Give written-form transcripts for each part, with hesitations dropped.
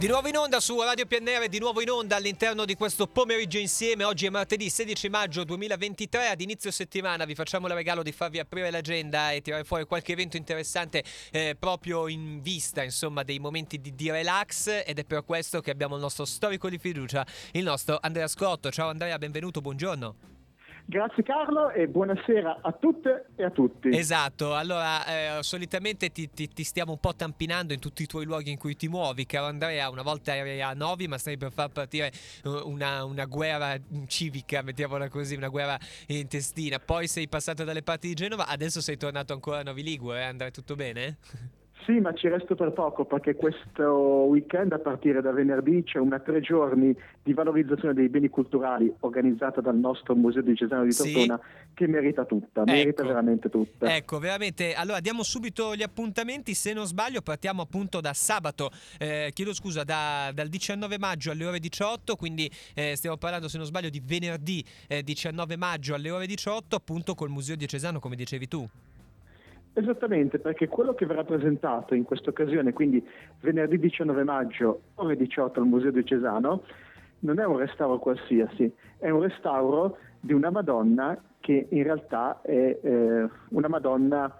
Di nuovo in onda su Radio PNR, di nuovo in onda all'interno di questo pomeriggio insieme. Oggi è martedì 16 maggio 2023, ad inizio settimana vi facciamo il regalo di farvi aprire l'agenda e tirare fuori qualche evento interessante proprio in vista, insomma, dei momenti di relax, ed è per questo che abbiamo il nostro storico di fiducia, il nostro Andrea Scotto. Ciao Andrea, benvenuto, buongiorno. Grazie Carlo e buonasera a tutte e a tutti. Esatto, allora solitamente ti stiamo un po' tampinando in tutti i tuoi luoghi in cui ti muovi, caro Andrea. Una volta eri a Novi, ma stai per far partire una guerra civica, mettiamola così, una guerra intestina. Poi sei passato dalle parti di Genova, adesso sei tornato ancora a Novi Ligure, Andrea, tutto bene? Sì, ma ci resto per poco perché questo weekend, a partire da venerdì, c'è una 3 giorni di valorizzazione dei beni culturali organizzata dal nostro Museo Diocesano di Tortona, che merita tutta, merita veramente tutta. Ecco, veramente. Allora diamo subito gli appuntamenti. Se non sbaglio partiamo appunto da sabato, chiedo scusa, dal 19 maggio alle ore 18, quindi stiamo parlando, se non sbaglio, di venerdì 19 maggio alle ore 18, appunto col Museo Diocesano, come dicevi tu. Esattamente, perché quello che verrà presentato in questa occasione, quindi venerdì 19 maggio, ore 18 al Museo Diocesano, non è un restauro qualsiasi, è un restauro di una Madonna che in realtà è una Madonna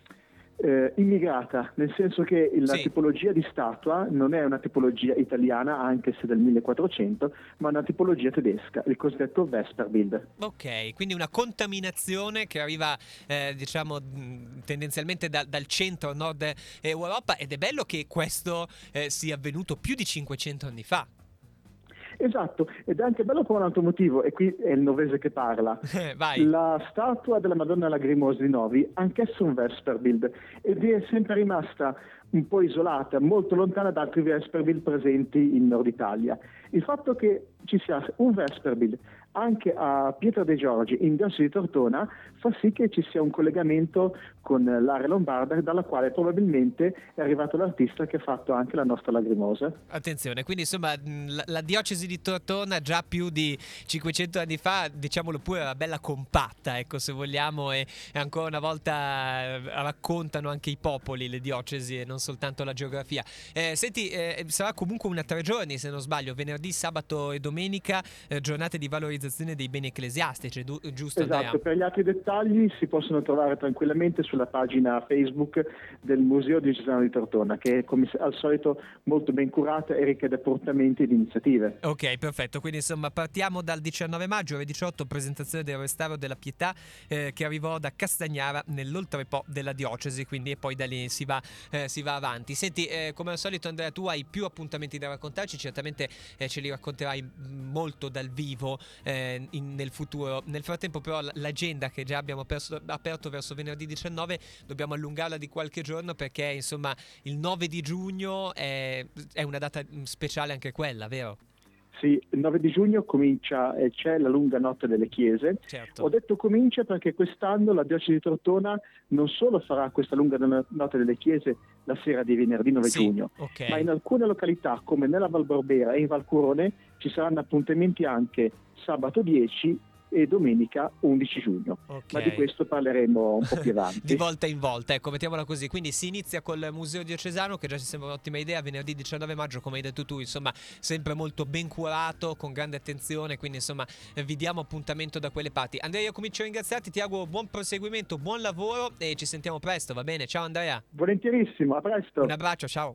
immigrata, nel senso che la tipologia di statua non è una tipologia italiana, anche se del 1400, ma una tipologia tedesca, il cosiddetto Vesperbild. Ok, quindi una contaminazione che arriva diciamo tendenzialmente dal centro nord Europa, ed è bello che questo sia avvenuto più di 500 anni fa. Esatto, ed è anche bello per un altro motivo, e qui è il novese che parla. Vai. La statua della Madonna Lagrimosa di Novi, anch'essa un Vesperbild, ed è sempre rimasta un po' isolata, molto lontana da altri Vesperbild presenti in Nord Italia. Il fatto che ci sia un Vesperbild anche a Pietra dei Giorgi, in diocesi di Tortona, fa sì che ci sia un collegamento con l'area lombarda, dalla quale probabilmente è arrivato l'artista che ha fatto anche la nostra Lagrimosa. Attenzione, quindi insomma la diocesi di Tortona già più di 500 anni fa, diciamolo pure, era bella compatta, ecco, se vogliamo, e ancora una volta raccontano anche i popoli, le diocesi, e non soltanto la geografia. Senti, sarà comunque una 3 giorni, se non sbaglio, venerdì, sabato e domenica, giornate di valorizzazione dei beni ecclesiastici, giusto Andrea? Esatto, per gli altri dettagli si possono trovare tranquillamente sulla pagina Facebook del Museo Diocesano di Tortona, che è come al solito molto ben curata e ricca di appuntamenti ed iniziative. Ok, perfetto, quindi insomma partiamo dal 19 maggio alle 18, presentazione del Restauro della Pietà che arrivò da Castagnara nell'Oltrepo della diocesi, quindi, e poi da lì si va avanti. Senti, come al solito Andrea, tu hai più appuntamenti da raccontarci, certamente ce li racconterai molto dal vivo nel futuro. Nel frattempo però l'agenda che già abbiamo aperto verso venerdì 19 dobbiamo allungarla di qualche giorno, perché insomma il 9 di giugno è una data speciale anche quella, vero? Sì, il 9 di giugno comincia, c'è la lunga notte delle chiese. Certo. Ho detto comincia perché quest'anno la diocesi di Tortona non solo farà questa lunga notte delle chiese la sera di venerdì 9 giugno, okay, ma in alcune località come nella Val Borbera e in Val Curone ci saranno appuntamenti anche sabato 10 e domenica 11 giugno. Okay. Ma di questo parleremo un po' più avanti. Di volta in volta, ecco, mettiamola così. Quindi si inizia col Museo Diocesano, che già ci sembra un'ottima idea, venerdì 19 maggio, come hai detto tu, insomma, sempre molto ben curato, con grande attenzione, quindi insomma vi diamo appuntamento da quelle parti. Andrea, io comincio a ringraziarti, ti auguro buon proseguimento, buon lavoro e ci sentiamo presto, va bene? Ciao Andrea. Volentierissimo, a presto. Un abbraccio, ciao.